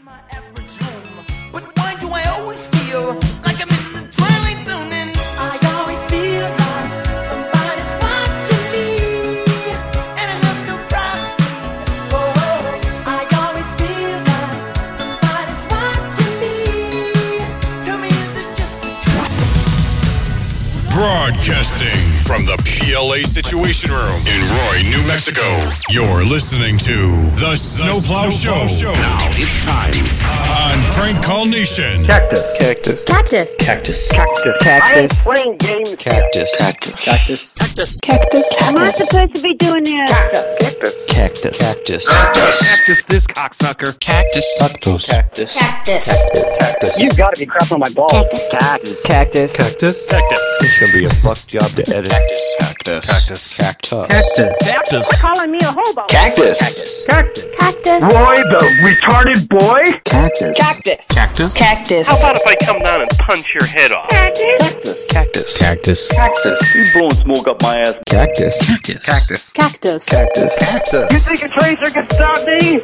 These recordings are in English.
But why do I always feel like I'm in the twilight zone? And I always feel like somebody's watching me, and I have no privacy. Oh, I always feel like somebody's watching me. Tell me, is it just a trick? Broadcasting from the PLA Situation Room in Roy, New Mexico. You're listening to The Snowplow Show. Now it's time On Prank Call Nation. Cactus. Cactus. Cactus. Cactus. Cactus. I am playing games. Cactus. Cactus. Cactus. Cactus. Cactus. I'm not supposed to be doing this. Cactus. Cactus. Cactus. Cactus this cocksucker. Cactus. Cactus. Cactus. Cactus. Cactus. You gotta be crapping on my balls. Cactus. Cactus. Cactus. Cactus. Cactus. It's gonna be a fuck job to edit. Cactus. Cactus. Cactus. Cactus. Cactus. Calling me a hobo. Cactus. Cactus. Cactus. Roy the retarded boy. Cactus. Cactus. Cactus. Cactus. How about if I come down and punch your head off? Cactus. Cactus. Cactus. Cactus. You blowing smoke up my ass. Cactus. Cactus. Cactus. Cactus. Cactus. You think a tracer can stop me?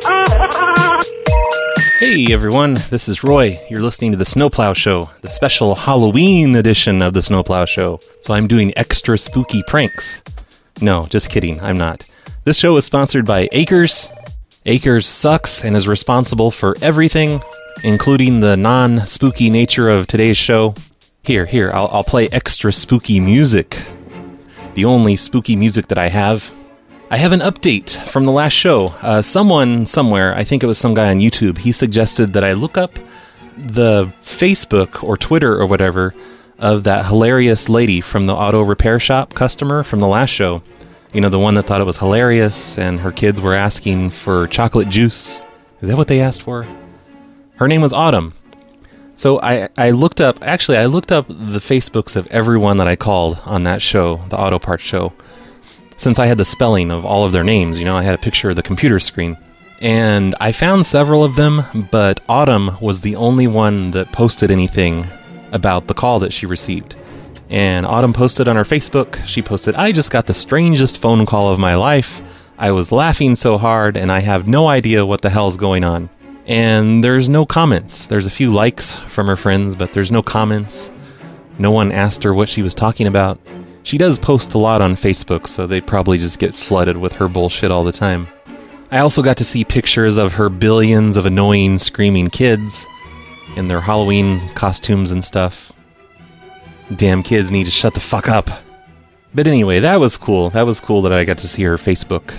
Hey everyone, this is Roy. You're listening to The Snowplow Show, the special Halloween edition of The Snowplow Show. So I'm doing extra spooky pranks. No, just kidding, I'm not. This show is sponsored by Acres. Acres sucks and is responsible for everything, including the non-spooky nature of today's show. Here, I'll play extra spooky music. The only spooky music that I have. I have an update from the last show. Someone somewhere, I think it was some guy on YouTube, he suggested that I look up the Facebook or Twitter or whatever of that hilarious lady from the auto repair shop customer from the last show. You know, the one that thought it was hilarious and her kids were asking for chocolate juice. Is that what they asked for? Her name was Autumn. So I looked up the Facebooks of everyone that I called on that show, the auto parts show. Since I had the spelling of all of their names, you know, I had a picture of the computer screen. And I found several of them, but Autumn was the only one that posted anything about the call that she received. And Autumn posted on her Facebook, she posted, "I just got the strangest phone call of my life. I was laughing so hard and I have no idea what the hell's going on." And there's no comments. There's a few likes from her friends, but there's no comments. No one asked her what she was talking about. She does post a lot on Facebook, so they probably just get flooded with her bullshit all the time. I also got to see pictures of her billions of annoying screaming kids in their Halloween costumes and stuff. Damn kids need to shut the fuck up. But anyway, that was cool. That was cool that I got to see her Facebook.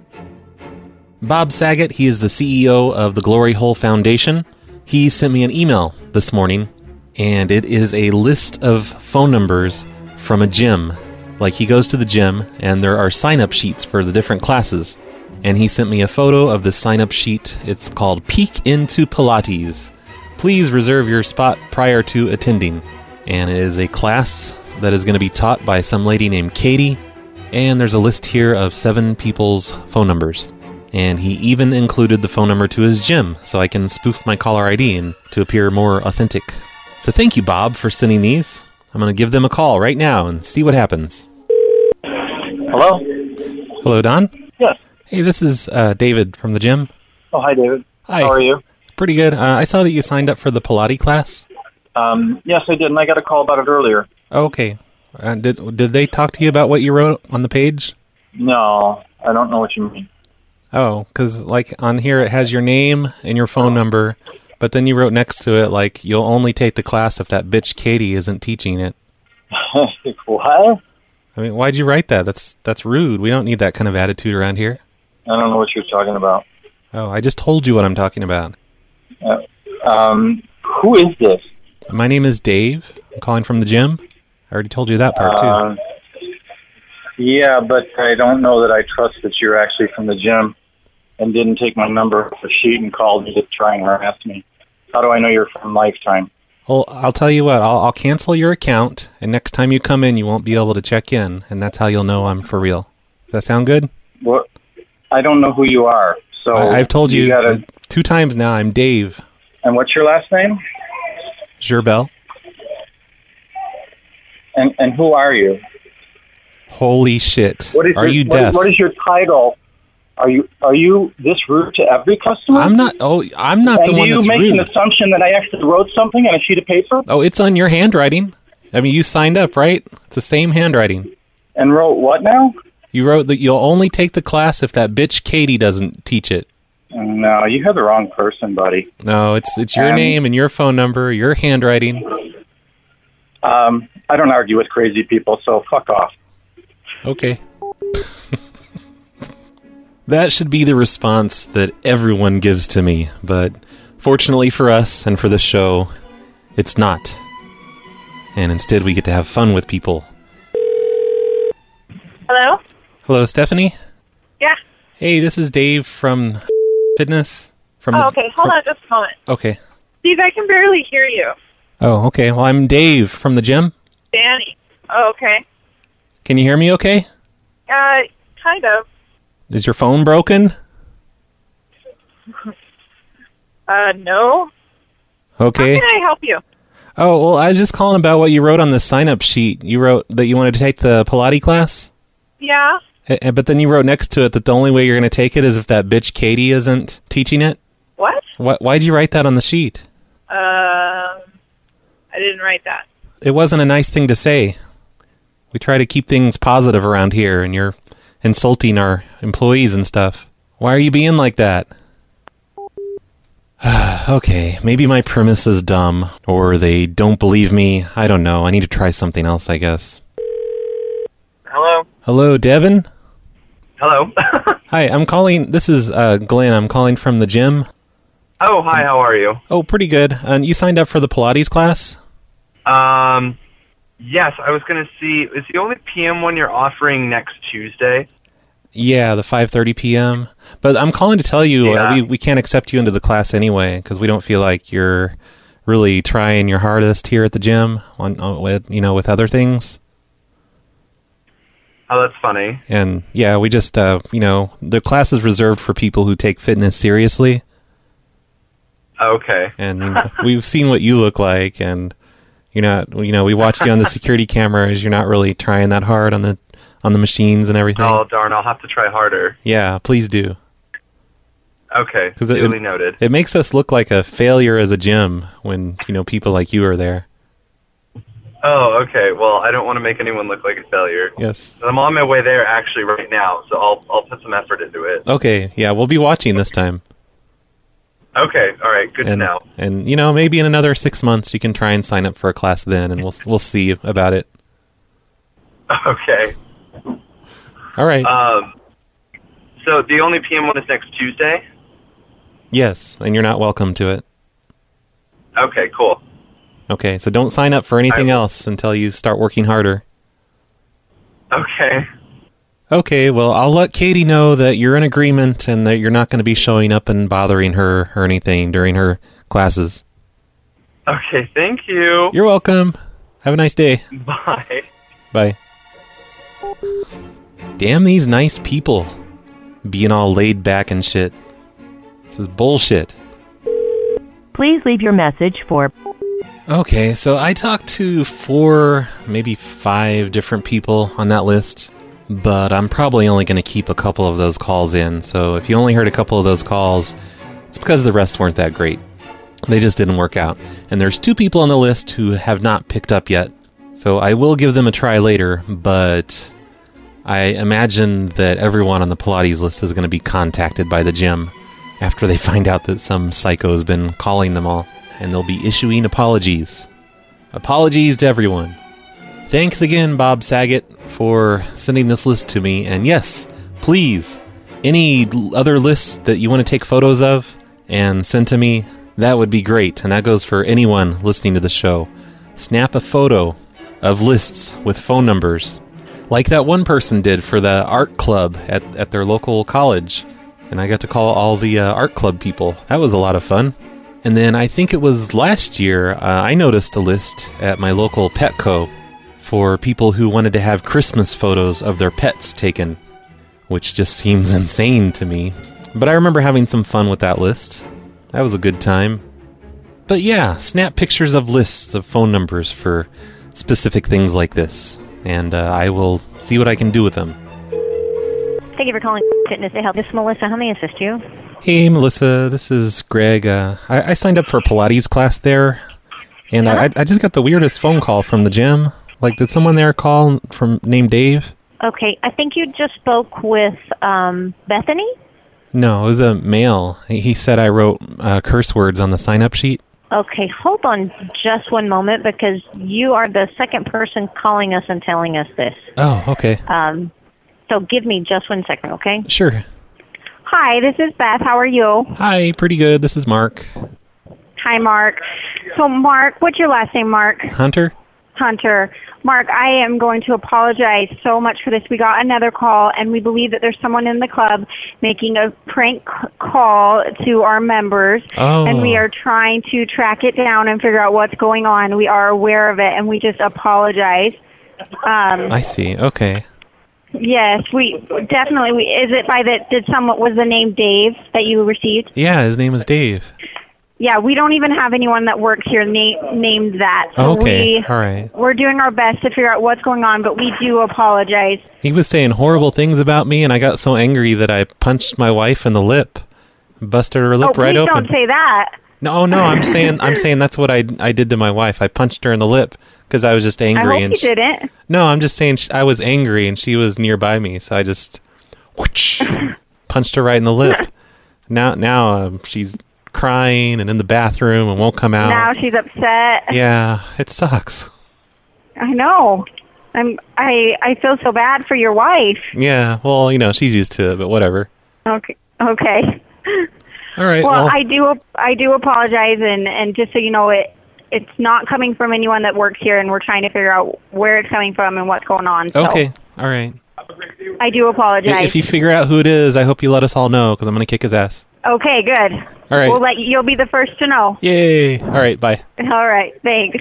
Bob Saget, he is the CEO of the Glory Hole Foundation. He sent me an email this morning, and it is a list of phone numbers from a gym. Like, he goes to the gym and there are sign-up sheets for the different classes. And he sent me a photo of the sign-up sheet. It's called Peek into Pilates. Please reserve your spot prior to attending. And it is a class that is going to be taught by some lady named Katie. And there's a list here of 7 people's phone numbers. And he even included the phone number to his gym so I can spoof my caller ID and to appear more authentic. So thank you, Bob, for sending these. I'm going to give them a call right now and see what happens. Hello? Hello, Don? Yes. Hey, this is David from the gym. Oh, hi, David. Hi. How are you? Pretty good. I saw that you signed up for the Pilates class. Yes, I did, and I got a call about it earlier. Oh, okay. Did they talk to you about what you wrote on the page? No, I don't know what you mean. Oh, because, like, on here it has your name and your phone number, but then you wrote next to it, like, you'll only take the class if that bitch Katie isn't teaching it. What? I mean, why'd you write that? That's rude. We don't need that kind of attitude around here. I don't know what you're talking about. Oh, I just told you what I'm talking about. Who is this? My name is Dave. I'm calling from the gym. I already told you that part, too. Yeah, but I don't know that I trust that you're actually from the gym and didn't take my number off the sheet and called me to try and harass me. How do I know you're from Lifetime? Well, I'll tell you what. I'll cancel your account, and next time you come in, you won't be able to check in, and that's how you'll know I'm for real. Does that sound good? What? I don't know who you are. So I've told you gotta... 2 times now. I'm Dave. And what's your last name? Gerbel. And who are you? Holy shit. What is are you deaf? What is your title Are you this rude to every customer? I'm not. Oh, I'm not the one that's rude. Do you make rude. an assumption that I actually wrote something on a sheet of paper? Oh, it's on your handwriting. I mean, you signed up, right? It's the same handwriting. And wrote what now? You wrote that you'll only take the class if that bitch Katie doesn't teach it. No, you have the wrong person, buddy. No, it's your name and your phone number, your handwriting. I don't argue with crazy people, so fuck off. Okay. That should be the response that everyone gives to me, but fortunately for us and for the show, it's not. And instead we get to have fun with people. Hello? Hello, Stephanie? Yeah. Hey, this is Dave from Fitness. Okay. Hold on just a moment. Okay. Steve, I can barely hear you. Oh, okay. Well, I'm Dave from the gym. Danny. Oh, okay. Can you hear me okay? Kind of. Is your phone broken? No. Okay. How can I help you? Oh, well, I was just calling about what you wrote on the sign-up sheet. You wrote that you wanted to take the Pilates class? Yeah. But then you wrote next to it that the only way you're going to take it is if that bitch Katie isn't teaching it? What? Why'd you write that on the sheet? I didn't write that. It wasn't a nice thing to say. We try to keep things positive around here, and you're insulting our employees and stuff. Why are you being like that? Okay, maybe my premise is dumb, or they don't believe me. I don't know. I need to try something else, I guess. Hello? Hello, Devin? Hello? Hi, I'm calling... This is Glenn. I'm calling from the gym. Oh, hi, how are you? Oh, pretty good. And you signed up for the Pilates class? Yes, I was going to see, is the only PM one you're offering next Tuesday? Yeah, the 5:30 p.m. But I'm calling to tell you Yeah. we can't accept you into the class anyway because we don't feel like you're really trying your hardest here at the gym with other things. Oh, that's funny. And yeah, we just the class is reserved for people who take fitness seriously. Okay. And we've seen what you look like, and you're not. We watched you on the security cameras. You're not really trying that hard on the machines and everything. Oh, darn, I'll have to try harder. Yeah, please do. Okay, 'Cause duly noted. It makes us look like a failure as a gym when people like you are there. Oh, okay, well, I don't want to make anyone look like a failure. Yes. I'm on my way there actually right now, so I'll put some effort into it. Okay, yeah, we'll be watching this time. Okay, all right, good to know. And maybe in another 6 months you can try and sign up for a class then, and we'll see about it. Okay. All right. So the only PM one is next Tuesday? Yes, and you're not welcome to it. Okay, cool. Okay, so don't sign up for anything else until you start working harder. Okay. Okay, well, I'll let Katie know that you're in agreement and that you're not going to be showing up and bothering her or anything during her classes. Okay, thank you. You're welcome. Have a nice day. Bye. Bye. Damn these nice people. Being all laid back and shit. This is bullshit. Please leave your message for... Okay, so I talked to 4, maybe 5 different people on that list, but I'm probably only going to keep a couple of those calls in. So if you only heard a couple of those calls, it's because the rest weren't that great. They just didn't work out. And there's 2 people on the list who have not picked up yet. So I will give them a try later, but I imagine that everyone on the Pilates list is going to be contacted by the gym after they find out that some psycho's been calling them all. And they'll be issuing apologies. Apologies to everyone. Thanks again, Bob Saget, for sending this list to me. And yes, please, any other lists that you want to take photos of and send to me, that would be great. And that goes for anyone listening to the show. Snap a photo of lists with phone numbers, like that one person did for the art club at their local college. And I got to call all the art club people. That was a lot of fun. And then I think it was last year, I noticed a list at my local Petco for people who wanted to have Christmas photos of their pets taken, which just seems insane to me. But I remember having some fun with that list. That was a good time. But yeah, snap pictures of lists of phone numbers for specific things like this, and I will see what I can do with them. Thank you for calling Fitness to Help. This is Melissa. How may I assist you? Hey, Melissa, this is Greg. I signed up for a Pilates class there, and I just got the weirdest phone call from the gym. Like, did someone there call named Dave? Okay, I think you just spoke with Bethany? No, it was a male. He said I wrote curse words on the sign-up sheet. Okay, hold on just one moment because you are the second person calling us and telling us this. Oh, okay. So give me just 1 second, okay? Sure. Hi, this is Beth. How are you? Hi, pretty good. This is Mark. Hi, Mark. So, Mark, what's your last name, Mark? Hunter? Hunter. Mark, I am going to apologize so much for this. We got another call, and we believe that there's someone in the club making a prank call to our members, and we are trying to track it down and figure out what's going on. We are aware of it, and we just apologize. I see. Okay. Yes, we definitely. Is it by was the name Dave that you received? Yeah, his name is Dave. Yeah, we don't even have anyone that works here named that. So okay, all right. We're doing our best to figure out what's going on, but we do apologize. He was saying horrible things about me, and I got so angry that I punched my wife in the lip, busted her lip right open. Don't say that. No, I'm saying that's what I did to my wife. I punched her in the lip because I was just angry. I hope you didn't. No, I'm just saying I was angry, and she was nearby me, so I just punched her right in the lip. Now she's crying and in the bathroom and won't come out. Now she's upset. Yeah, it sucks. I know. I feel so bad for your wife. Yeah, well, she's used to it, but whatever. Okay. All right. Well, I do apologize, and just so you know, it's not coming from anyone that works here, and we're trying to figure out where it's coming from and what's going on. So okay. All right. I do apologize. If you figure out who it is, I hope you let us all know because I'm going to kick his ass. Okay, good. All right. You'll be the first to know. Yay. All right, bye. All right, thanks.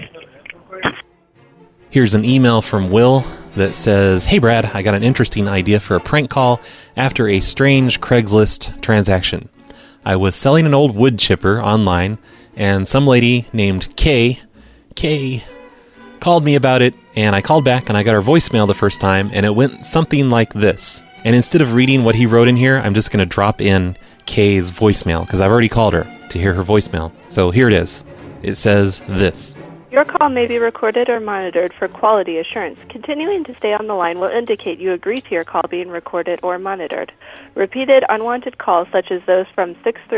Here's an email from Will that says, "Hey Brad, I got an interesting idea for a prank call after a strange Craigslist transaction. I was selling an old wood chipper online, and some lady named Kay called me about it, and I called back and I got her voicemail the first time, and it went something like this. And instead of reading what he wrote in here, I'm just going to drop in Kay's voicemail because I've already called her to hear her voicemail. So here it is. It says this. Your call may be recorded or monitored for quality assurance. Continuing to stay on the line will indicate you agree to your call being recorded or monitored. Repeated unwanted calls, such as those from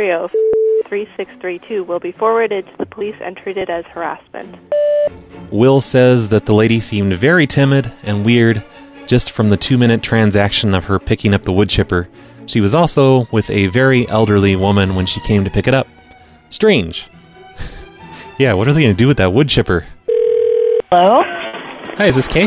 630-3632, will be forwarded to the police and treated as harassment." Will says that the lady seemed very timid and weird just from the 2-minute transaction of her picking up the wood chipper. She was also with a very elderly woman when she came to pick it up. Strange. Yeah, what are they going to do with that wood chipper? Hello? Hi, is this Kay?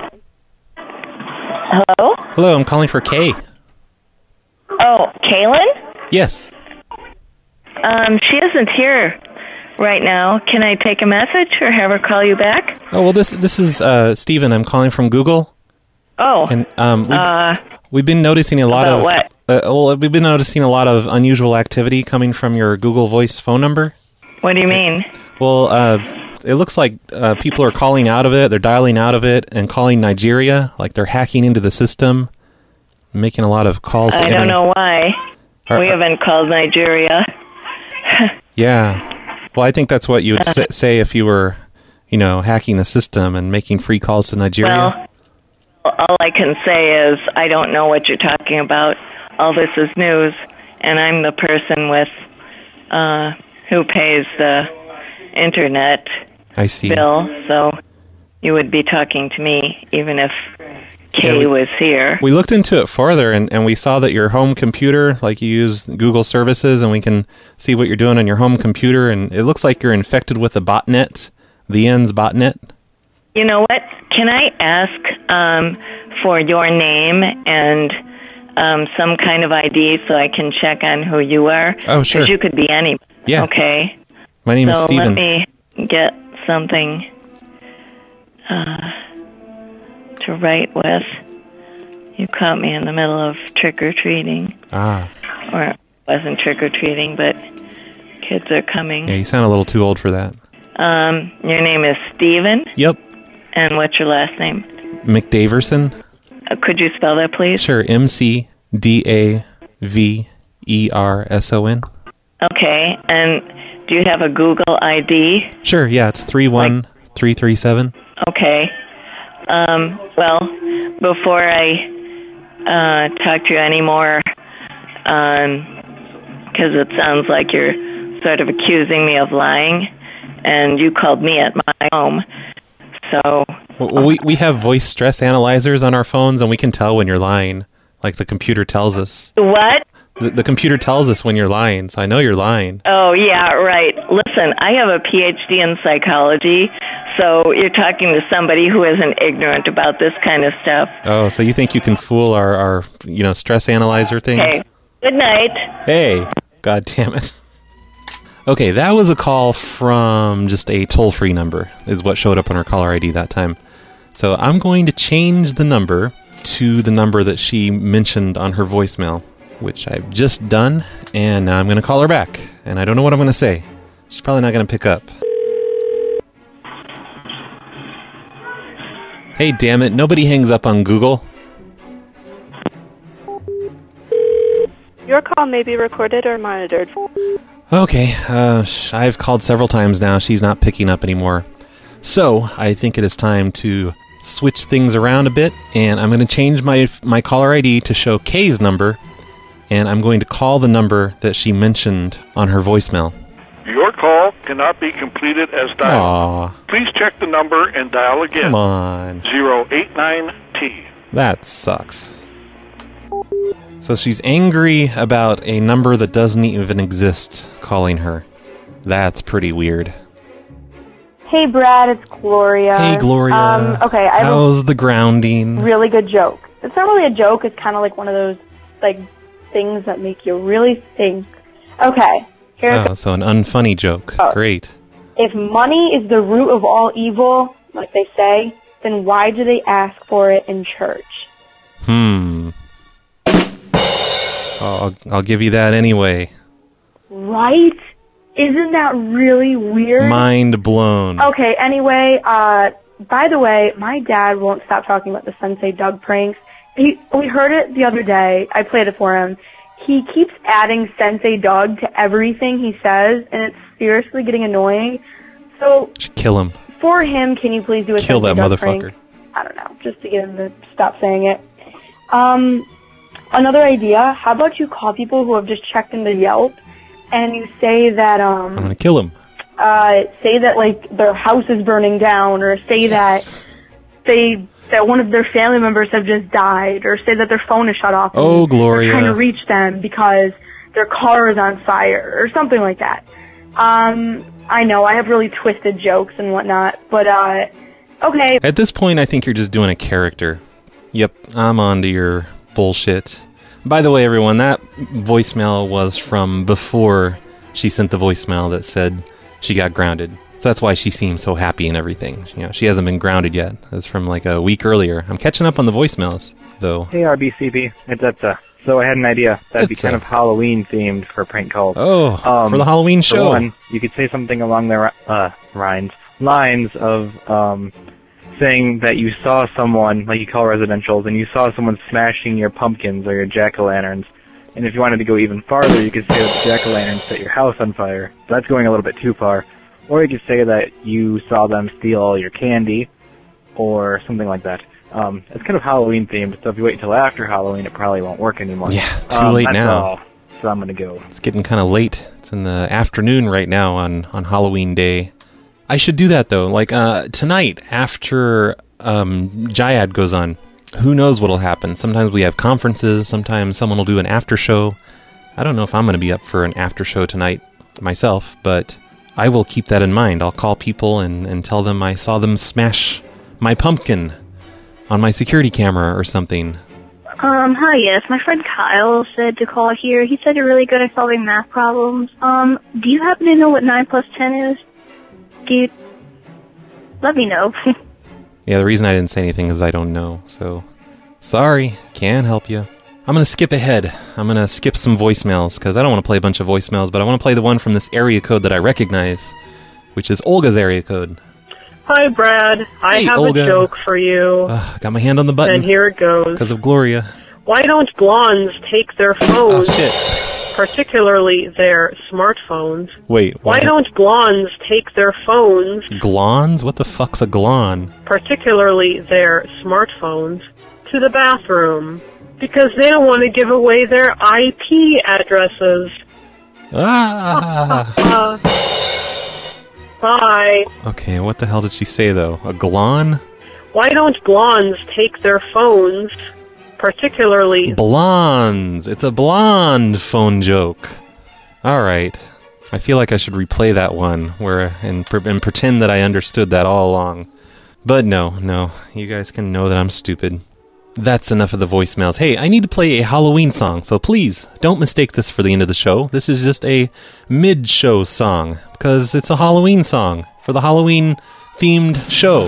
Hello? Hello, I'm calling for Kay. Oh, Kaylin? Yes. She isn't here right now. Can I take a message or have her call you back? Oh, well, this is Steven. I'm calling from Google. Oh. And we've been noticing a lot of what? We've been noticing a lot of unusual activity coming from your Google Voice phone number. What do you mean? Well, it looks like people are calling out of it. They're dialing out of it and calling Nigeria, like they're hacking into the system, making a lot of calls. I don't know why. We haven't called Nigeria. Yeah. Well, I think that's what you would say if you were, hacking the system and making free calls to Nigeria. Well, all I can say is I don't know what you're talking about. All this is news, and I'm the person with who pays the internet bill, so you would be talking to me even if Kay was here. We looked into it further, and we saw that your home computer, like you use Google services, and we can see what you're doing on your home computer, and it looks like you're infected with a botnet, VN's botnet. You know what? Can I ask for your name and some kind of ID so I can check on who you are? Oh, sure. Because you could be anybody. Yeah. Okay. My name is Steven. Let me get something to write with. You caught me in the middle of trick-or-treating. Ah. Or it wasn't trick-or-treating, but kids are coming. Yeah, you sound a little too old for that. Your name is Steven? Yep. And what's your last name? McDaverson. Could you spell that, please? Sure, McDaverson. DAVERSON. Okay, and do you have a Google ID? Sure, yeah, it's 31337. Okay. Well, before I talk to you anymore, because it sounds like you're sort of accusing me of lying, and you called me at my home, so... Well, we have voice stress analyzers on our phones, and we can tell when you're lying. Like the computer tells us. What? The computer tells us when you're lying, so I know you're lying. Oh, yeah, right. Listen, I have a PhD in psychology, so you're talking to somebody who isn't ignorant about this kind of stuff. Oh, so you think you can fool our stress analyzer things? Okay. Good night. Hey, God damn it. Okay, that was a call from just a toll-free number, is what showed up on her caller ID that time. So I'm going to change the number to the number that she mentioned on her voicemail, which I've just done, and now I'm going to call her back, and I don't know what I'm going to say. She's probably not going to pick up. Hey, damn it, nobody hangs up on Google. Your call may be recorded or monitored. Okay, I've called several times now. She's not picking up anymore. So, I think it is time to switch things around a bit, and I'm going to change my caller ID to show Kay's number, and I'm going to call the number that she mentioned on her voicemail. Your call cannot be completed as dialed. Aww. Please check the number and dial again. Come on. 089T. That sucks. So she's angry about a number that doesn't even exist calling her. That's pretty weird. Hey, Brad, it's Gloria. Hey, Gloria. Okay, I have how's the grounding? a really good joke. It's not really a joke. It's kind of like one of those things that make you really think. Okay, here it goes. So an unfunny joke. Oh. Great. If money is the root of all evil, like they say, then why do they ask for it in church? I'll give you that anyway. Right? Isn't that really weird? Mind blown. Okay, anyway, by the way, my dad won't stop talking about the Sensei Doug pranks. We heard it the other day. I played it for him. He keeps adding Sensei Doug to everything he says, and it's seriously getting annoying. So, Should kill him. for him, can you please do a Kill Sensei that Doug motherfucker. prank? I don't know, just to get him to stop saying it. Another idea, how about you call people who have just checked into Yelp, and you say that, I'm gonna kill him. say that, their house is burning down, or say that one of their family members have just died, or say that their phone is shut off. Oh, and Gloria. they're trying to reach them because their car is on fire, or something like that. I know, I have really twisted jokes and whatnot, but, okay. At this point, I think you're just doing a character. Yep, I'm on to your bullshit. By the way, everyone, that voicemail was from before she sent the voicemail that said she got grounded. So that's why she seems so happy and everything. She hasn't been grounded yet. That's from a week earlier. I'm catching up on the voicemails, though. Hey, RBCB. It's Etza. So I had an idea. That'd be kind of Halloween themed for prank calls. Oh, for the Halloween show. For one, you could say something along the lines of saying that you saw someone, like you call residentials, and you saw someone smashing your pumpkins or your jack-o'-lanterns. And if you wanted to go even farther, you could say that the jack-o'-lanterns set your house on fire. But that's going a little bit too far. Or you could say that you saw them steal all your candy, or something like that. It's kind of Halloween themed, so if you wait until after Halloween, it probably won't work anymore. Yeah, too late that's now. All. So I'm gonna go. It's getting kind of late. It's in the afternoon right now on Halloween day. I should do that though. Tonight after Jayad goes on, who knows what'll happen? Sometimes we have conferences. Sometimes someone will do an after show. I don't know if I'm going to be up for an after show tonight myself, but I will keep that in mind. I'll call people and tell them I saw them smash my pumpkin on my security camera or something. Hi, yes. My friend Kyle said to call here. He said you're really good at solving math problems. Do you happen to know what 9 plus 10 is? Let me know. Yeah, the reason I didn't say anything is I don't know, so sorry, can't help you. I'm going to skip ahead. I'm going to skip some voicemails, because I don't want to play a bunch of voicemails, but I want to play the one from this area code that I recognize, which is Olga's area code. Hi, Brad. I Hey, have Olga. a joke for you. I got my hand on the button. And here it goes. Because of Gloria. Why don't blondes take their phones, particularly their smartphones? Wait, Why don't blondes take their phones, glons? What the fuck's a glon? particularly their smartphones, to the bathroom? Because they don't want to give away their IP addresses. Ah! Bye. Okay, what the hell did she say, though? A glon? Why don't blondes take their phones, particularly... Blondes! It's a blonde phone joke. Alright. I feel like I should replay that one and pretend that I understood that all along. But no. You guys can know that I'm stupid. That's enough of the voicemails. Hey, I need to play a Halloween song, so please, don't mistake this for the end of the show. This is just a mid-show song, because it's a Halloween song for the Halloween-themed show.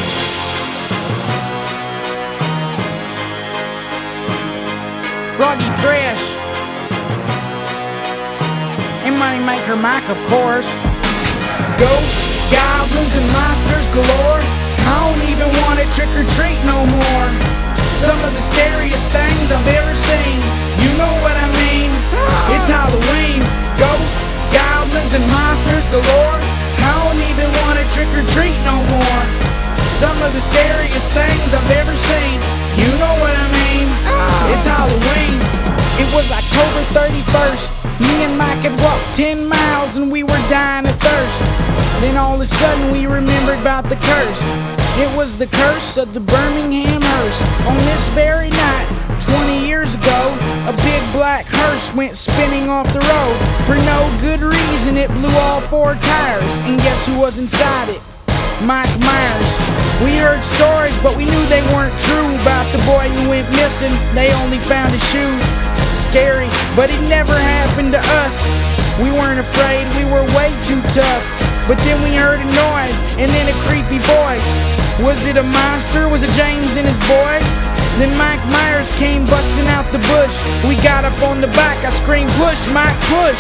Froggy Fresh. And Moneymaker Mike, of course. Ghosts, goblins, and monsters galore. I don't even want to trick or treat no more. Some of the scariest things I've ever seen. You know what I mean? It's Halloween. Ghosts, goblins, and monsters galore. I don't even want to trick or treat no more. Some of the scariest things I've ever seen. You know what I mean? It's Halloween. It was October 31st. Me and Mike had walked 10 miles and we were dying of thirst. Then all of a sudden we remembered about the curse. It was the curse of the Birmingham hearse. On this very night, 20 years ago, a big black hearse went spinning off the road. For no good reason, it blew all 4 tires. And guess who was inside it? Mike Myers. We heard stories, but we knew they weren't true. About the boy who went missing, they only found his shoes. Scary, but it never happened to us. We weren't afraid, we were way too tough. But then we heard a noise, and then a creepy voice. Was it a monster? Was it James and his boys? Then Mike Myers came busting out the bush. We got up on the back, I screamed, push, Mike, push.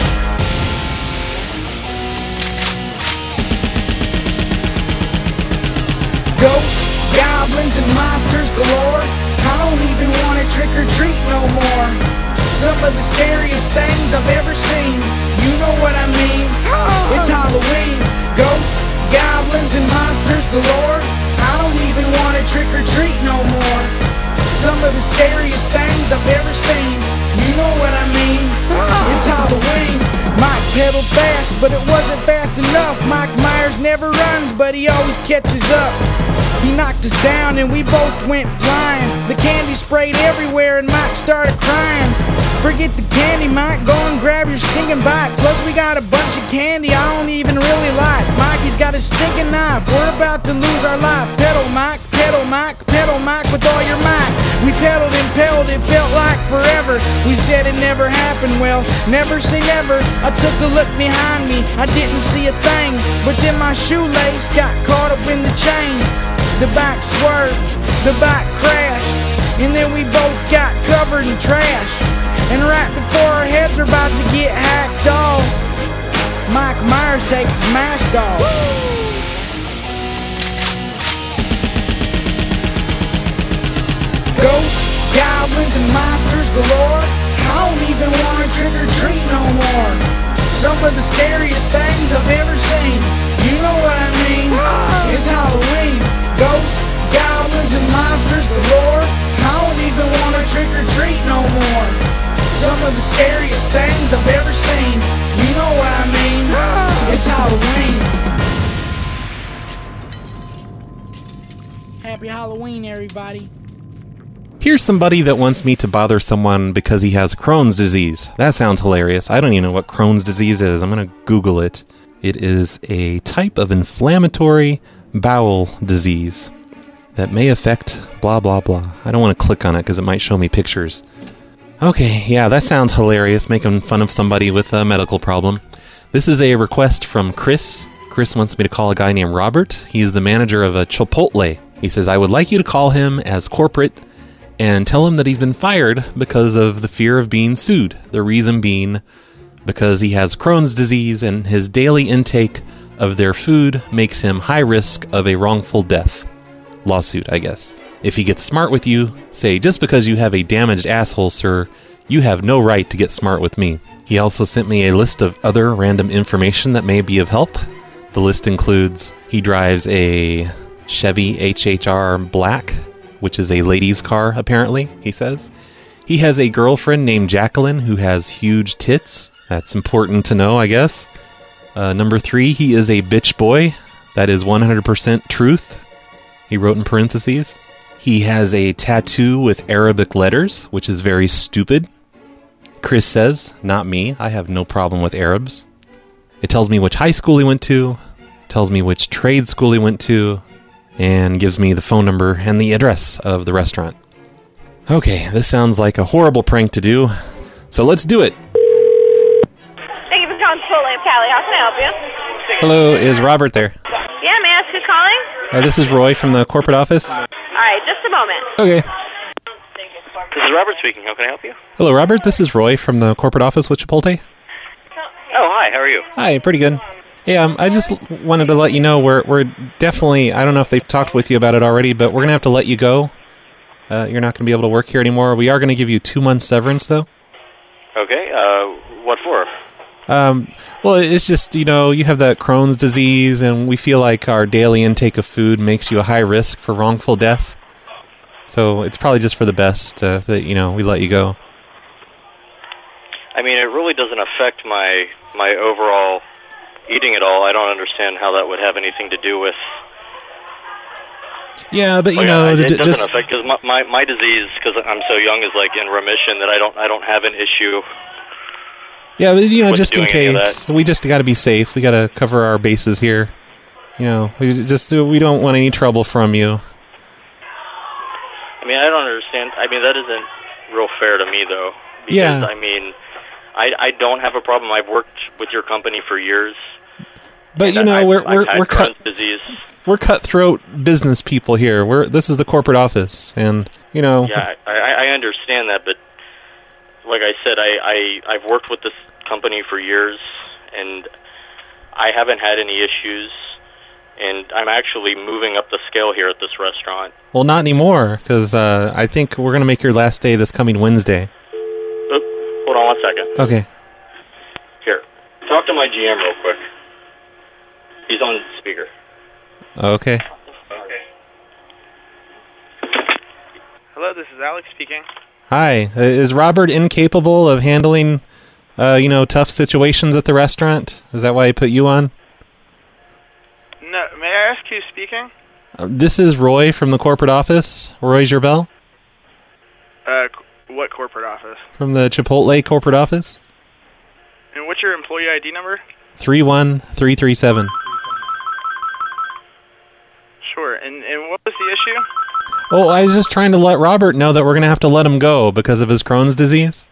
Ghosts, goblins, and monsters galore. I don't even want to trick or treat no more. Some of the scariest things I've ever seen. You know what I mean? It's Halloween. Ghosts, goblins, and monsters galore. I don't even want to trick or treat no more. Some of the scariest things I've ever seen. You know what I mean? It's Halloween. Mike pedaled fast, but it wasn't fast enough. Mike Myers never runs, but he always catches up. He knocked us down and we both went flying. The candy sprayed everywhere and Mike started crying. Forget the candy, Mike, go and grab your stinking bite. Plus we got a bunch of candy I don't even really like. Mikey's got a stinking knife, we're about to lose our life. Pedal Mike, pedal Mike, pedal Mike with all your might. We pedaled and pedaled, it felt like forever. We said it never happened, well, never say never. I took a look behind me, I didn't see a thing. But then my shoelace got caught up in the chain. The bike swerved, the bike crashed, and then we both got covered in trash. And right before our heads were about to get hacked off, Mike Myers takes his mask off. Ghosts, goblins, and monsters galore. I don't even want to trick or treat no more. Some of the scariest things I've ever seen. You know what I mean? It's Halloween. Ghosts, goblins, and monsters galore. I don't even want to trick or treat no more. Some of the scariest things I've ever seen. You know what I mean? It's Halloween. Happy Halloween, everybody. Here's somebody that wants me to bother someone because he has Crohn's disease. That sounds hilarious. I don't even know what Crohn's disease is. I'm going to Google it. It is a type of inflammatory bowel disease that may affect blah, blah, blah. I don't want to click on it because it might show me pictures. Okay, yeah, that sounds hilarious, making fun of somebody with a medical problem. This is a request from Chris. Chris wants me to call a guy named Robert. He's the manager of a Chipotle. He says, I would like you to call him as corporate and tell him that he's been fired because of the fear of being sued. The reason being because he has Crohn's disease and his daily intake of their food makes him high risk of a wrongful death. lawsuit, I guess. If he gets smart with you, say, just because you have a damaged asshole, sir, you have no right to get smart with me. He also sent me a list of other random information that may be of help. The list includes he drives a Chevy HHR Black, which is a ladies' car, apparently, he says. He has a girlfriend named Jacqueline who has huge tits. That's important to know, I guess. Number 3, he is a bitch boy. That is 100% truth. He wrote in parentheses. He has a tattoo with Arabic letters, which is very stupid. Chris says, not me. I have no problem with Arabs. It tells me which high school he went to, tells me which trade school he went to, and gives me the phone number and the address of the restaurant. Okay, this sounds like a horrible prank to do, so let's do it. Thank you for calling Chipotle of Cali. How can I help you? Hello, is Robert there? Yeah, may I ask who's calling? This is Roy from the corporate office. All right, just a moment. Okay. This is Robert speaking. How can I help you? Hello, Robert. This is Roy from the corporate office with Chipotle. Oh, hi. How are you? Hi, pretty good. Hey, I just wanted to let you know we're definitely, I don't know if they've talked with you about it already, but we're going to have to let you go. You're not going to be able to work here anymore. We are going to give you 2 months severance, though. Okay. What for? Well, it's just, you have that Crohn's disease, and we feel like our daily intake of food makes you a high risk for wrongful death. So it's probably just for the best that, we let you go. I mean, it really doesn't affect my overall eating at all. I don't understand how that would have anything to do with... Yeah, but, it doesn't affect, because my disease, because I'm so young, is like in remission that I don't have an issue. Yeah, but, just in doing any of case, we just got to be safe. We got to cover our bases here. We don't want any trouble from you. I mean, I don't understand. I mean, that isn't real fair to me, though. Because, Yeah. I mean, I don't have a problem. I've worked with your company for years. But, and I've we're had cut. Crohn's disease. We're cutthroat business people here. This is the corporate office, and Yeah, I understand that, but like I said, I've worked with this company for years, and I haven't had any issues. And I'm actually moving up the scale here at this restaurant. Well, not anymore, because I think we're gonna make your last day this coming Wednesday. Hold on 1 second. Okay. Here, talk to my GM real quick. He's on speaker. Okay. Hello, this is Alex speaking. Hi. Is Robert incapable of handling, tough situations at the restaurant? Is that why I put you on? No, may I ask who's speaking? This is Roy from the corporate office. Roy Gerbel What corporate office? from the Chipotle corporate office. And what's your employee ID number? 31337. Sure. And what was the issue? Oh, I was just trying to let Robert know that we're going to have to let him go because of his Crohn's disease.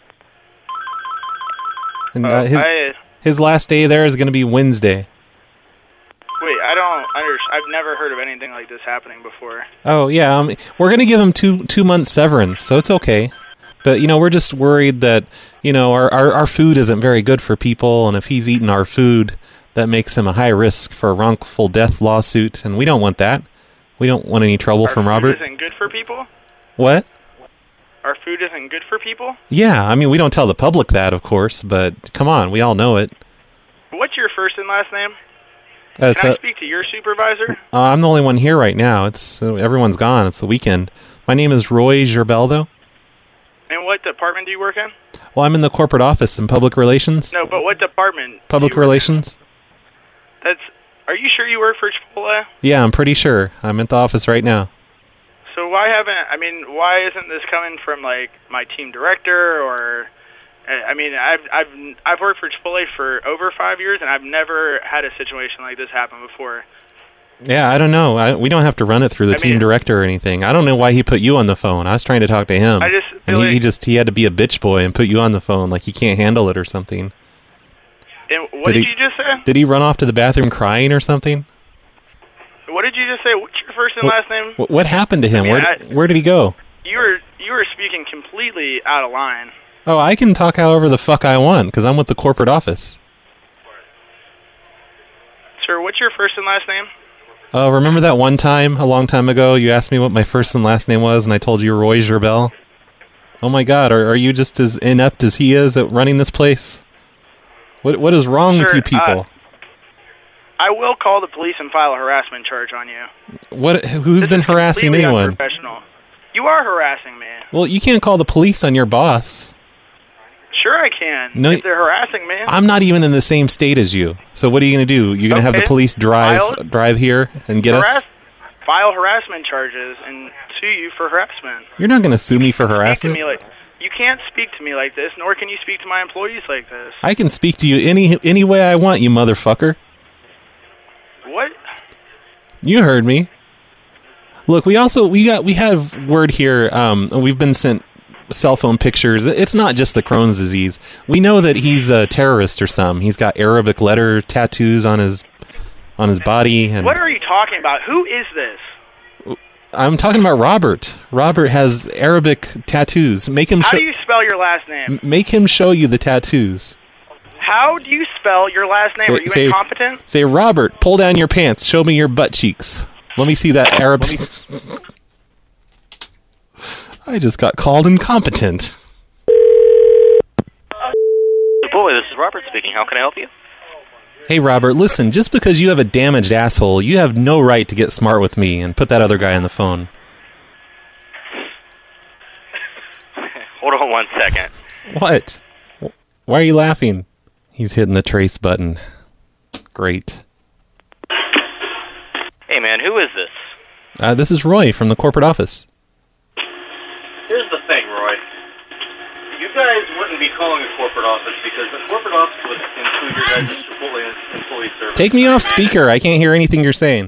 And his last day there is going to be Wednesday. Wait, I don't understand. I've never heard of anything like this happening before. Oh, yeah. We're going to give him 2 months severance, so it's okay. But, we're just worried that, our food isn't very good for people, and if he's eating our food, that makes him a high risk for a wrongful death lawsuit, and we don't want that. We don't want any trouble from Robert. Our food isn't good for people? What? Our food isn't good for people? Yeah, we don't tell the public that, of course, but come on, we all know it. What's your first and last name? Can I speak to your supervisor? I'm the only one here right now. Everyone's gone. It's the weekend. My name is Roy Gerbel, though. And what department do you work in? Well, I'm in the corporate office in public relations. No, but what department? Public relations? Are you sure you work for Chipotle? Yeah, I'm pretty sure. I'm at the office right now. So why isn't this coming from like my team director or? I've worked for Chipotle for over 5 years and I've never had a situation like this happen before. Yeah, I don't know. We don't have to run it through the team director or anything. I don't know why he put you on the phone. I was trying to talk to him. And he had to be a bitch boy and put you on the phone like he can't handle it or something. And what did you just say? Did he run off to the bathroom crying or something? What did you just say? What's your first and last name? What happened to him? Where did he go? You were speaking completely out of line. Oh, I can talk however the fuck I want because I'm with the corporate office. Sir, what's your first and last name? Oh, remember that one time, a long time ago, you asked me what my first and last name was, and I told you Roy Gerbel? Oh my God, are you just as inept as he is at running this place? What is wrong with you people? I will call the police and file a harassment charge on you. Who's been harassing Completely anyone? unprofessional. You are harassing me. Well, you can't call the police on your boss. Sure I can. No, if they're harassing me. I'm not even in the same state as you. So what are you going to do? You're going to have the police drive here and get us? File harassment charges and sue you for harassment. You're not going to sue me for harassment? You can't speak to me like this, nor can you speak to my employees like this. I can speak to you any way I want, you motherfucker. What? You heard me. Look, we have word here. We've been sent cell phone pictures. It's not just the Crohn's disease. We know that he's a terrorist or something. He's got Arabic letter tattoos on his body. And What are you talking about? Who is this? I'm talking about Robert. Robert has Arabic tattoos. Make him. How do you spell your last name? Make him show you the tattoos. How do you spell your last name? Are you incompetent? Say, Robert, pull down your pants. Show me your butt cheeks. Let me see that Arabic. I just got called incompetent. Boy, this is Robert speaking. How can I help you? Hey, Robert, listen, just because you have a damaged asshole, you have no right to get smart with me and put that other guy on the phone. Hold on 1 second. What? Why are you laughing? He's hitting the trace button. Great. Hey, man, who is this? This is Roy from the corporate office. Here's the thing, Roy. You guys wouldn't be calling a corporate office because the corporate office would include your guys' Chipotle employee service. Take me off speaker. I can't hear anything you're saying.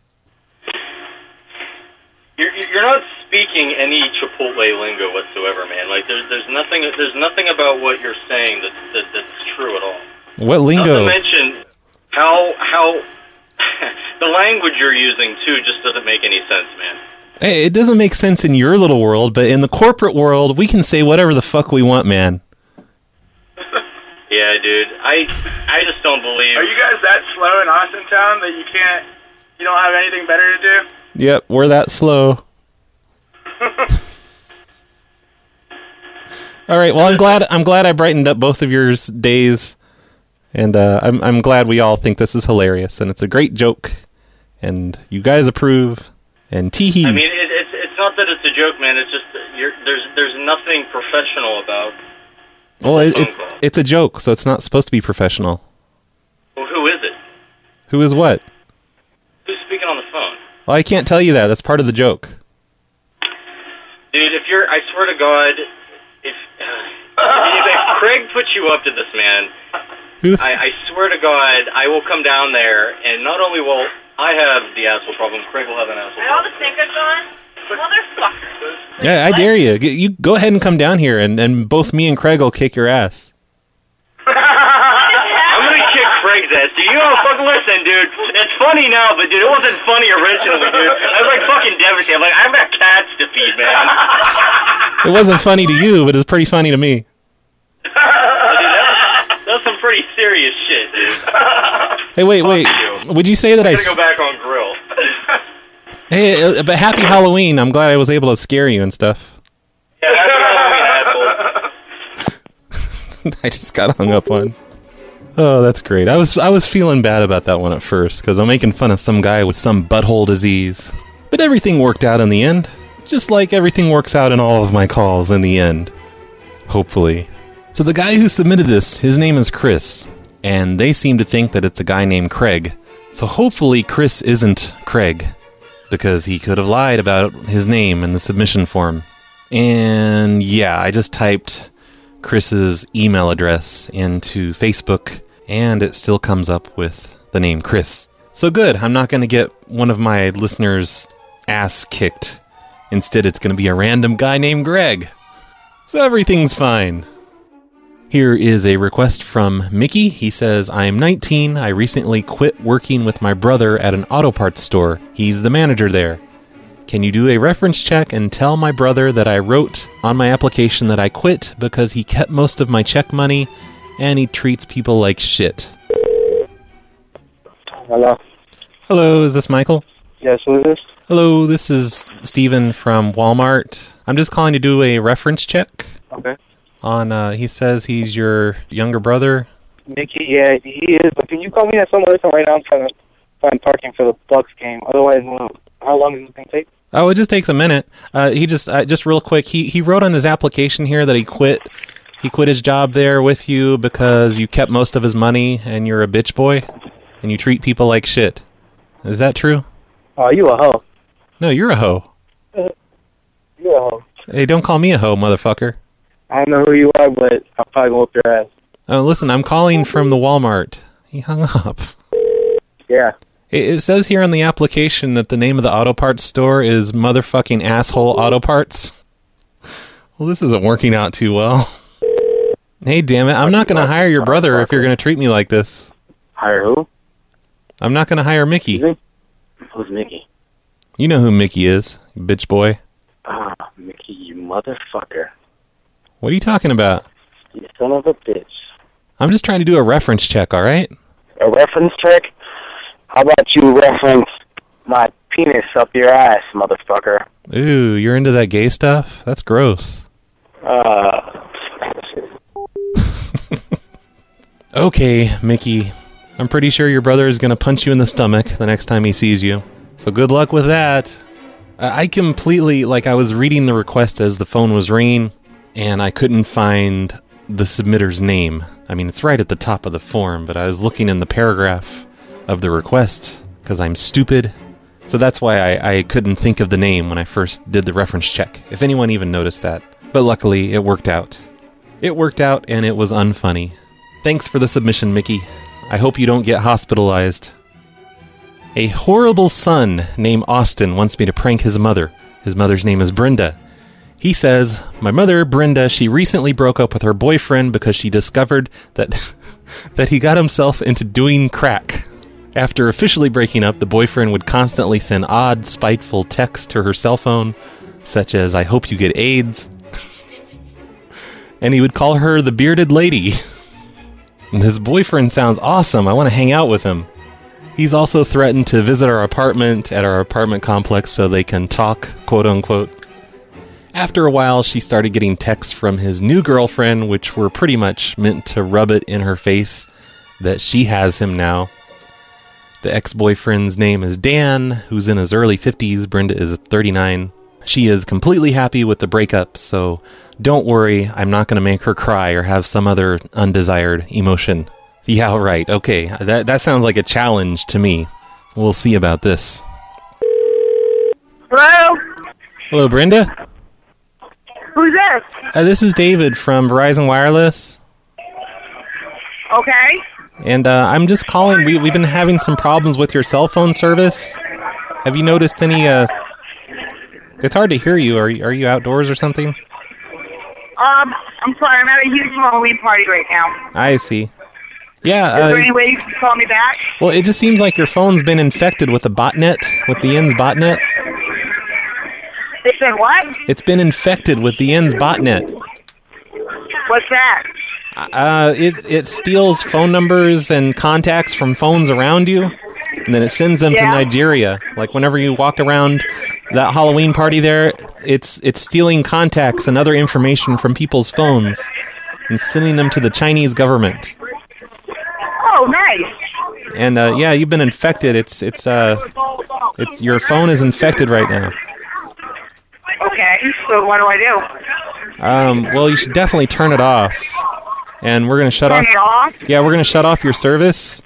You're not speaking any Chipotle lingo whatsoever, man. Like there's nothing about what you're saying that's true at all. What lingo? Not to mention how the language you're using too just doesn't make any sense, man. Hey, it doesn't make sense in your little world, but in the corporate world, we can say whatever the fuck we want, man. Yeah, dude. I just don't believe. Are you guys that slow in Austin Town that you don't have anything better to do? Yep, we're that slow. All right, well, I'm glad I brightened up both of your days, and I'm glad we all think this is hilarious, and it's a great joke, and you guys approve, and tee-hee. I mean, it's not that it's a joke, man. It's just there's nothing professional about. Well, it's a joke, so it's not supposed to be professional. Well, who is it? Who is what? Who's speaking on the phone? Well, I can't tell you that. That's part of the joke. Dude, I swear to God, if Craig puts you up to this, man, I swear to God, I will come down there, and not only will I have the asshole problem, Craig will have an asshole problem. all the stickers gone? Motherfucker. Yeah, I dare you. You go ahead and come down here, and both me and Craig will kick your ass. I'm gonna kick Craig's ass, dude. You know, fucking listen, dude. It's funny now, but dude, it wasn't funny originally, dude. I was like fucking devastated. I'm like, I've got cats to feed, man. It wasn't funny to you, but it's pretty funny to me. That's some pretty serious shit, dude. Hey, wait. Would you say that I'm gonna go back on grill. Hey, but happy Halloween. I'm glad I was able to scare you and stuff. Yeah, happy Halloween, I just got hung up on. Oh, that's great. I was feeling bad about that one at first, because I'm making fun of some guy with some butthole disease. But everything worked out in the end. Just like everything works out in all of my calls in the end. Hopefully. So the guy who submitted this, his name is Chris. And they seem to think that it's a guy named Craig. So hopefully Chris isn't Craig. Because he could have lied about his name in the submission form. And yeah, I just typed Chris's email address into Facebook, and it still comes up with the name Chris. So good, I'm not going to get one of my listeners' ass kicked. Instead, it's going to be a random guy named Greg. So everything's fine. Here is a request from Mickey. He says, I am 19. I recently quit working with my brother at an auto parts store. He's the manager there. Can you do a reference check and tell my brother that I wrote on my application that I quit because he kept most of my check money and he treats people like shit? Hello. Hello, is this Michael? Yes, who is this? Hello, this is Steven from Walmart. I'm just calling to do a reference check. Okay. On, he says he's your younger brother. Mickey, yeah, he is. But can you call me at some other time? Right now I'm trying to find parking for the Bucks game. Otherwise, how long does this thing take? Oh, it just takes a minute. He just real quick, he wrote on his application here that he quit his job there with you because you kept most of his money and you're a bitch boy and you treat people like shit. Is that true? Oh, you a hoe. No, you're a hoe. You're a hoe. Hey, don't call me a hoe, motherfucker. I don't know who you are, but I'll probably go up your ass. Oh, listen, I'm calling from the Walmart. He hung up. Yeah. It says here on the application that the name of the auto parts store is Motherfucking Asshole Auto Parts. Well, this isn't working out too well. Hey, damn it, I'm not going to hire your brother if you're going to treat me like this. Hire who? I'm not going to hire Mickey. Who's Mickey? You know who Mickey is, you bitch boy. Ah, Mickey, you motherfucker. What are you talking about? You son of a bitch. I'm just trying to do a reference check, all right? A reference check? How about you reference my penis up your ass, motherfucker? Ooh, you're into that gay stuff? That's gross. Okay, Mickey. I'm pretty sure your brother is going to punch you in the stomach the next time he sees you. So good luck with that. I completely, I was reading the request as the phone was ringing, and I couldn't find the submitter's name. I mean, it's right at the top of the form, but I was looking in the paragraph of the request, because I'm stupid. So that's why I couldn't think of the name when I first did the reference check, if anyone even noticed that. But luckily, it worked out. It worked out, and it was unfunny. Thanks for the submission, Mickey. I hope you don't get hospitalized. A horrible son named Austin wants me to prank his mother. His mother's name is Brenda. He says, my mother, Brenda, she recently broke up with her boyfriend because she discovered that that he got himself into doing crack. After officially breaking up, the boyfriend would constantly send odd, spiteful texts to her cell phone, such as, I hope you get AIDS. And he would call her the bearded lady. And his boyfriend sounds awesome. I want to hang out with him. He's also threatened to visit our apartment at our apartment complex so they can talk, quote unquote. After a while, she started getting texts from his new girlfriend, which were pretty much meant to rub it in her face that she has him now. The ex-boyfriend's name is Dan, who's in his early 50s. Brenda is 39. She is completely happy with the breakup, so don't worry, I'm not going to make her cry or have some other undesired emotion. Yeah, right, okay, that sounds like a challenge to me. We'll see about this. Hello? Hello, Brenda? Who's this? This is David from Verizon Wireless. Okay. And I'm just calling. We've been having some problems with your cell phone service. Have you noticed any... It's hard to hear you. Are you outdoors or something? I'm sorry. I'm at a huge Halloween party right now. I see. Yeah. Is there any way you can call me back? Well, it just seems like your phone's been infected with a botnet, with the Ends botnet. They said what? It's been infected with the Ends botnet. What's that? It steals phone numbers and contacts from phones around you, and then it sends them to Nigeria. Like whenever you walk around that Halloween party there, it's stealing contacts and other information from people's phones and sending them to the Chinese government. Oh, nice. And yeah, you've been infected. It's your phone is infected right now. Okay, so what do I do? Well, you should definitely turn it off. And we're going to shut off... Turn it off? Yeah, we're going to shut off your service.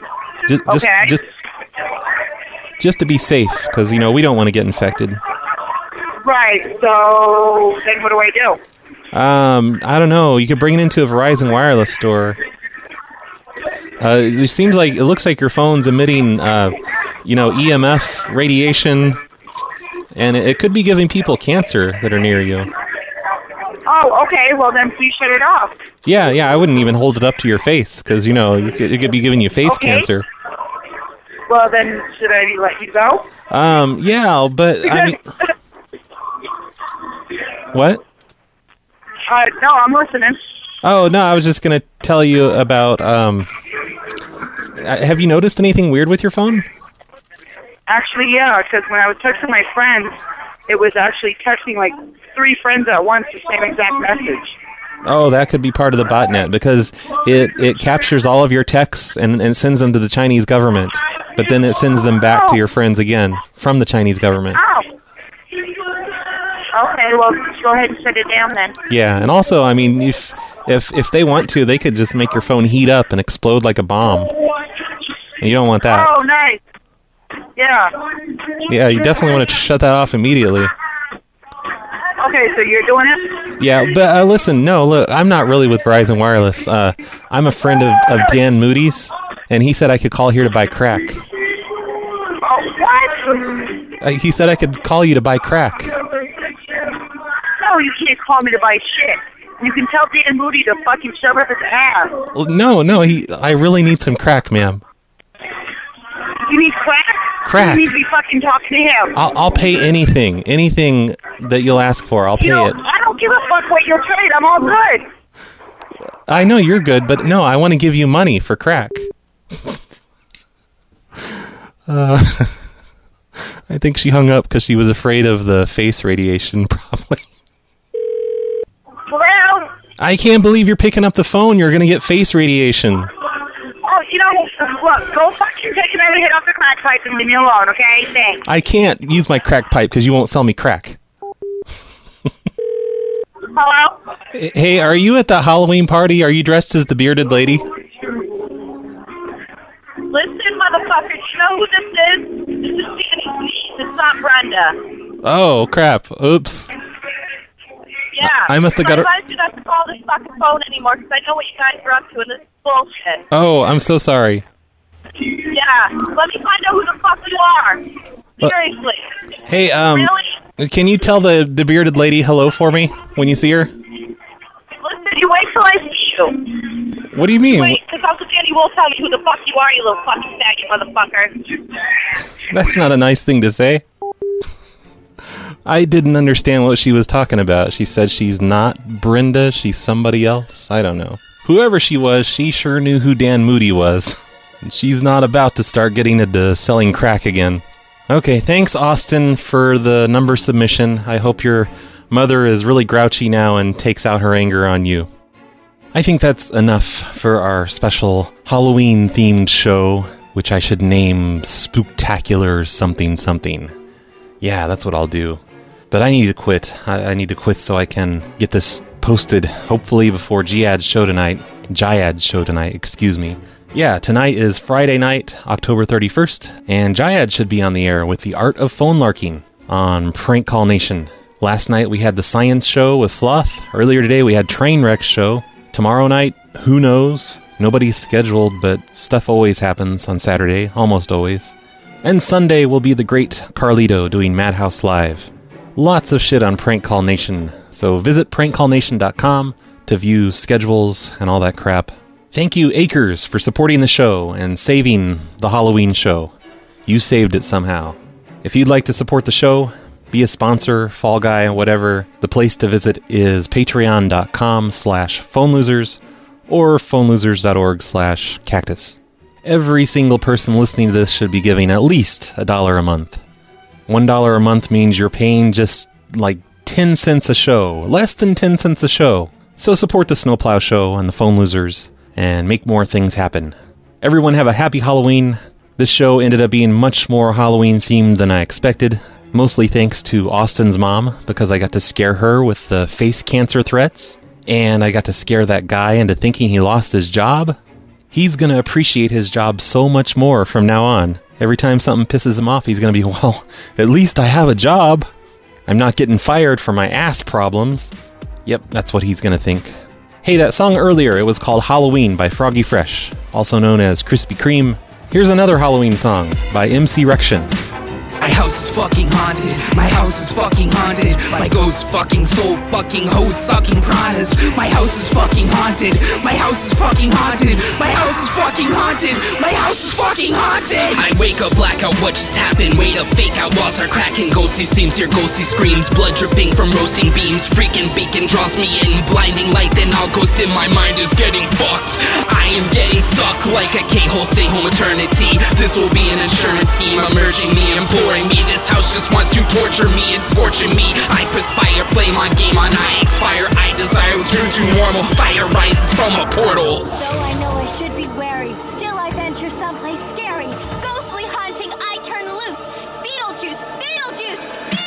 Just to be safe, because, we don't want to get infected. Right, so then what do I do? I don't know. You could bring it into a Verizon Wireless store. It looks like your phone's emitting, EMF radiation, and it could be giving people cancer that are near you. Oh, okay. Well, then please shut it off. Yeah. I wouldn't even hold it up to your face because it could be giving you face cancer. Well, then should I let you go? Yeah, but I mean, what? No, I'm listening. Oh no, I was just gonna tell you about. Have you noticed anything weird with your phone? Actually, yeah, because when I was texting my friends, it was actually texting like 3 friends at once the same exact message. Oh, that could be part of the botnet because it captures all of your texts and sends them to the Chinese government, but then it sends them back to your friends again from the Chinese government. Oh. Okay, well, go ahead and shut it down then. Yeah, and also, I mean, if they want to, they could just make your phone heat up and explode like a bomb. And you don't want that. Oh, nice. Yeah. Yeah, you definitely want to shut that off immediately. Okay, so you're doing it? Yeah, but listen, no, look, I'm not really with Verizon Wireless. I'm a friend of Dan Moody's, and he said I could call here to buy crack. Oh, what? He said I could call you to buy crack. No, you can't call me to buy shit. You can tell Dan Moody to fucking shove up his ass. Well, no, I really need some crack, ma'am. You need crack? Crack. You need to be fucking talking to him. I'll pay anything that you'll ask for. I'll pay it. I don't give a fuck what you're paid. I'm all good. I know you're good, but no, I want to give you money for crack. I think she hung up because she was afraid of the face radiation, probably. Hello? I can't believe you're picking up the phone. You're going to get face radiation. Oh, you know, look, go fucking take another hit off the crack pipe and leave me alone, okay? Thanks. I can't use my crack pipe because you won't sell me crack. Hello? Hey, are you at the Halloween party? Are you dressed as the bearded lady? Listen, motherfucker, you know who this is? This is Danny. It's not Brenda. Oh, crap. Oops. Yeah. I must have got I advise you not to call this fucking phone anymore because I know what you guys are up to and this is bullshit. Oh, I'm so sorry. Yeah. Let me find out who the fuck you are. Seriously. Hey, Really? can you tell the bearded lady hello for me when you see her? Listen, you wait till I see you. What do you mean? Wait, because Uncle Danny will tell me who the fuck you are, you little fucking faggot motherfucker. That's not a nice thing to say. I didn't understand what she was talking about. She said she's not Brenda, she's somebody else. I don't know. Whoever she was, she sure knew who Dan Moody was. She's not about to start getting into selling crack again. Okay, thanks, Austin, for the number submission. I hope your mother is really grouchy now and takes out her anger on you. I think that's enough for our special Halloween-themed show, which I should name Spooktacular something something. Yeah, that's what I'll do. But I need to quit. I need to quit so I can get this posted, hopefully before Jihad's show tonight, excuse me. Yeah, tonight is Friday night, October 31st, and Jihad should be on the air with The Art of Phone Larking on Prank Call Nation. Last night we had the Science Show with Sloth. Earlier today we had Trainwreck's show. Tomorrow night, who knows? Nobody's scheduled, but stuff always happens on Saturday, almost always. And Sunday will be the great Carlito doing Madhouse Live. Lots of shit on Prank Call Nation, so visit prankcallnation.com to view schedules and all that crap. Thank you, Acres, for supporting the show and saving the Halloween show. You saved it somehow. If you'd like to support the show, be a sponsor, fall guy, whatever, the place to visit is patreon.com/phonelosers or phonelosers.org/cactus. Every single person listening to this should be giving at least $1 a month. $1 a month means you're paying just like 10 cents a show, less than 10 cents a show. So support the Snowplow Show and the Phone Losers and make more things happen. Everyone have a happy Halloween. This show ended up being much more Halloween themed than I expected, mostly thanks to Austin's mom, because I got to scare her with the face cancer threats, and I got to scare that guy into thinking he lost his job. He's going to appreciate his job so much more from now on. Every time something pisses him off, he's going to be, well, at least I have a job. I'm not getting fired for my ass problems. Yep, that's what he's going to think. Hey, that song earlier, it was called Halloween by Froggy Fresh, also known as Krispy Kreme. Here's another Halloween song by MC Rection. My house is fucking haunted. My house is fucking haunted by ghosts, fucking soul, fucking hoes, sucking piranhas. My house is fucking haunted. My house is fucking haunted. My house is fucking haunted. My house is fucking haunted. I wake up, blackout, what just happened? Wait up, fake out, walls are cracking. Ghostly seems, hear ghostly screams. Blood dripping from roasting beams. Freaking beacon draws me in. Blinding light, then I'll ghost in. My mind is getting fucked. I am getting stuck like a K-hole, stay home eternity. This will be an insurance scheme, emerging me, imploring me. This house just wants to torture me and scorching me. I perspire, play my game on I expire. I desire return to normal. Fire rises from a portal. Though I know I should be wary, still I venture someplace scary. Ghostly hunting, I turn loose. Beetlejuice, Beetlejuice,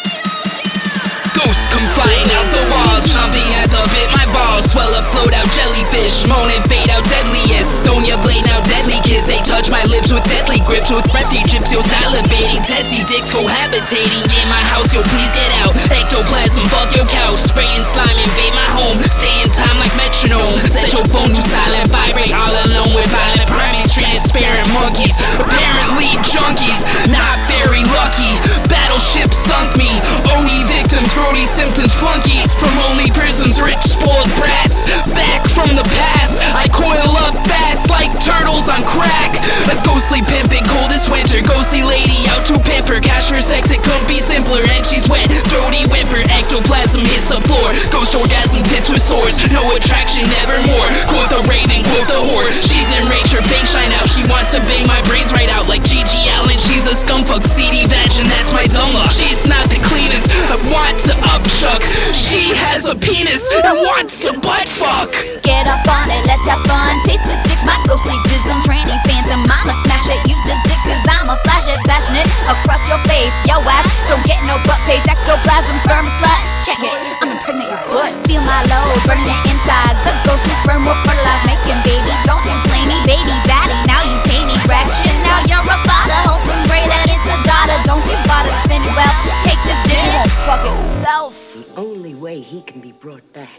Beetlejuice! Ghosts come flying out the walls, chomping at the bit. My balls swell up, float out jellyfish, moan and fade out deadliest. Sonya Blade now deadly kiss. They touch my lips with deadly grips, with breathy drips, yo salivating, testy dicks cohabitating in my house. Yo, please get out. Ectoplasm, fuck your couch, spraying slime, invade my home. Stay in time like metronome. Set your phone to silent, vibrate all alone with violent primates, transparent monkeys, apparently junkies, not very lucky. Battleship sunk me. OE victims, grody symptoms, flunkies from lonely prisons, rich spoiled brats. Back from the past, I coil up fast like turtles on crack. A ghostly pimpin', coldest winter, ghostly lady out to pimp her. Cash for sex, it couldn't be simpler, and she's wet, throaty whimper. Ectoplasm hits the floor, ghost orgasm tits with sores. No attraction, nevermore. Quote the raven, quote the whore. She's enraged, her fang shine out. She wants to bang my brains right out like Gigi Allen. She's a scumfuck, seedy vag, and that's my dumb luck. She's not the cleanest, I want to upchuck. She has a penis and wants to butt fuck. Get up on it, let's have fun. Taste this dick, my ghostly jism, tranny phantom. I'ma smash it, use this dick cause I'ma flash it, fashion it across your face. Yo ass, don't get no butt paste. Ectoplasm, sperm slut, check it. I'm impregnate your butt. Feel my load, burning it inside. The ghostly sperm will fertilize, making babies. Don't you play me, baby daddy. Now you pay me fraction. Now you're a father, hope and pray that it's a daughter. Don't you bother to spin well. Take this dick, fuck itself. The only way he can be brought back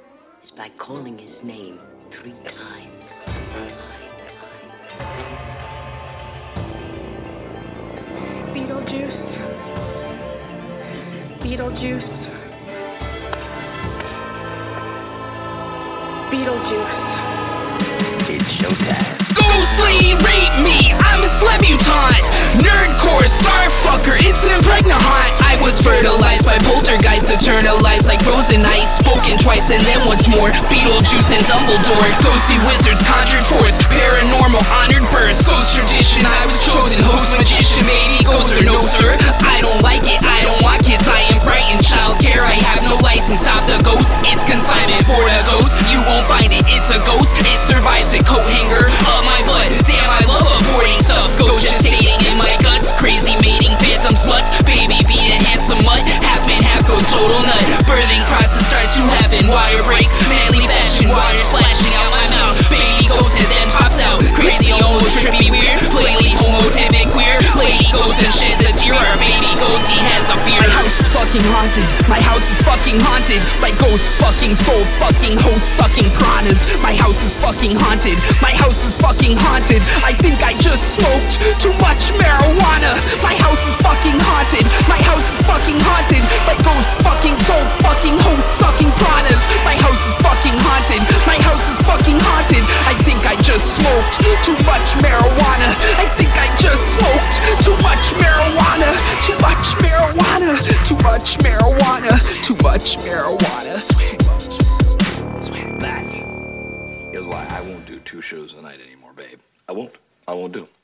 is by calling his name 3 times. Beetlejuice. Beetlejuice. Beetlejuice. It's showtime. Ghostly rape me, I'm a slebutant. Nerdcore, starfucker, it's an impregnant haunt. I was fertilized by poltergeist, eternalized like frozen ice. Spoken twice and then once more. Beetlejuice and Dumbledore, ghostly wizards conjured forth. Paranormal honored birth, ghost tradition, I was chosen. Host magician, maybe ghost or no sir. I don't like it, I don't want kids. I am frightened, childcare, I have no license. Stop the ghost, it's consignment for a ghost. You won't find it, it's a ghost. It survives a coat hanger of my butt. Damn, I love avoiding stuff. Ghost gestating in my guts. Crazy mating, phantom sluts. Baby, be a handsome mutt. Half man, half ghost, total nut. Birthing process starts to happen. Wire breaks, manly fashion. Water splashing out my mouth. Baby ghost and then pops out. Crazy, almost trippy, weird. Plainly homotypic, queer. Lady ghost and sheds a tear. Our baby ghost, he has a fear. My house is fucking haunted. My house is fucking haunted by ghost fucking soul fucking host sucking piranhas. My house is fucking haunted. My house is fucking haunted. I think I just smoked too much marijuana. My house is fucking haunted. My house is fucking haunted by ghost fucking soul fucking host sucking piranhas. My house is fucking haunted. My house is fucking haunted. I think I just smoked too much marijuana. I think I just smoked too much marijuana. Too much marijuana. Too much marijuana. Too much marijuana. That is why I won't do 2 shows a night anymore, babe. I won't do.